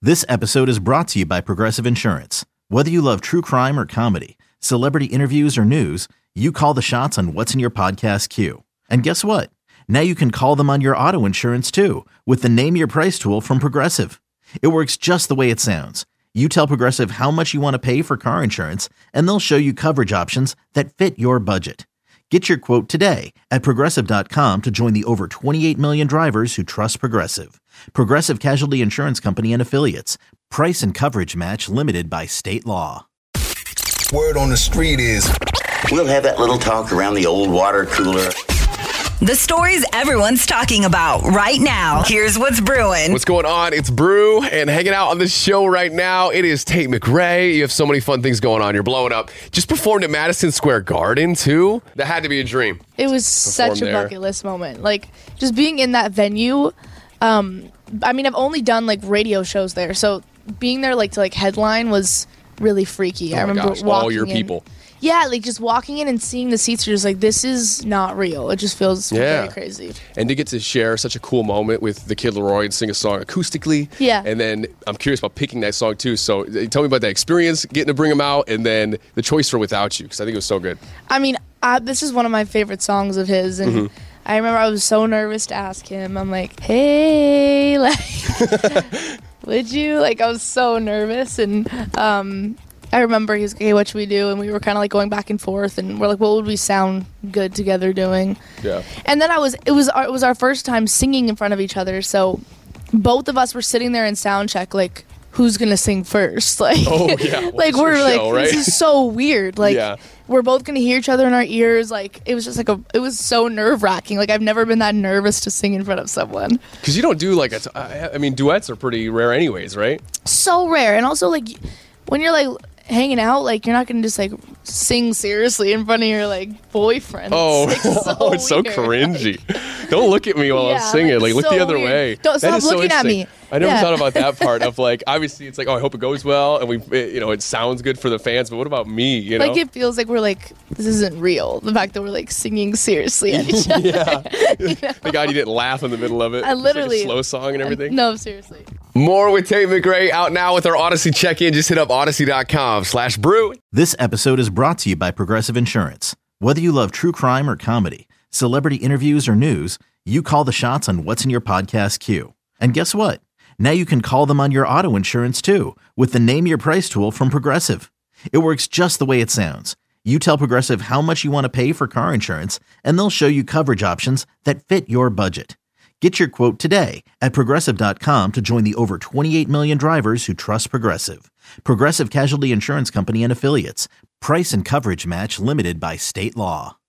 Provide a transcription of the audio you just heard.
This episode is brought to you by Progressive Insurance. Whether you love true crime or comedy, celebrity interviews or news, you call the shots on what's in your podcast queue. And guess what? Now you can call them on your auto insurance too with the Name Your Price tool from Progressive. It works just the way it sounds. You tell Progressive how much you want to pay for car insurance, and they'll show you coverage options that fit your budget. Get your quote today at Progressive.com to join the over 28 million drivers who trust Progressive. Progressive Casualty Insurance Company and Affiliates. Price and coverage match limited by state law. Word on the street is we'll have that little talk around the old water cooler. The stories everyone's talking about right now. Here's what's brewing. What's going on? It's Brew, and hanging out on the show right now, it is Tate McRae. You have so many fun things going on. You're blowing up. Just performed at Madison Square Garden, too. That had to be a dream. It was such a bucket list moment. Like, just being in that venue. I mean, I've only done, like, radio shows there, so being there, like, to, like, headline was really freaky. Oh, I remember gosh, walking all your in. people. Yeah, like just walking in and seeing the seats, you're just like, this is not real. It just feels very crazy. And to get to share such a cool moment with the Kid Laroi and sing a song acoustically. Yeah. And then I'm curious about picking that song too. So tell me about that experience, getting to bring them out, and then the choice for Without You, because I think it was so good. I mean, this is one of my favorite songs of his, and I remember I was so nervous to ask him. I'm like, hey, like, would you? Like, I was so nervous, and I remember he was like, hey, what should we do? And we were kind of like going back and forth, and we're like, what would we sound good together doing? Yeah. And then it was our first time singing in front of each other, so both of us were sitting there in sound check, like, who's gonna sing first? Like, oh yeah, like we're like, show, right? this is so weird. Like, we're both gonna hear each other in our ears. Like, it was just like it was so nerve wracking. Like, I've never been that nervous to sing in front of someone. Because you don't do like I mean, duets are pretty rare, anyways, right? So rare, and also like when you're like hanging out, like, you're not gonna just like sing seriously in front of your like boyfriend. Oh, it's so it's so cringy. Don't look at me while I'm singing. Like, look so the other weird. way. Don't stop looking at me. I never thought about that part of like, obviously it's like, oh, I hope it goes well, and it sounds good for the fans. But what about me? You know, like, it feels like we're like, this isn't real. The fact that we're like singing seriously at each other. You know? Thank God you didn't laugh in the middle of it. I literally, like a slow song and everything. No, seriously. More with Tate McRae out now with our Odyssey check-in. Just hit up Odyssey.com/brew. This episode is brought to you by Progressive Insurance. Whether you love true crime or comedy, celebrity interviews or news, you call the shots on what's in your podcast queue. And guess what? Now you can call them on your auto insurance too with the Name Your Price tool from Progressive. It works just the way it sounds. You tell Progressive how much you want to pay for car insurance, and they'll show you coverage options that fit your budget. Get your quote today at Progressive.com to join the over 28 million drivers who trust Progressive. Progressive Casualty Insurance Company and Affiliates. Price and coverage match limited by state law.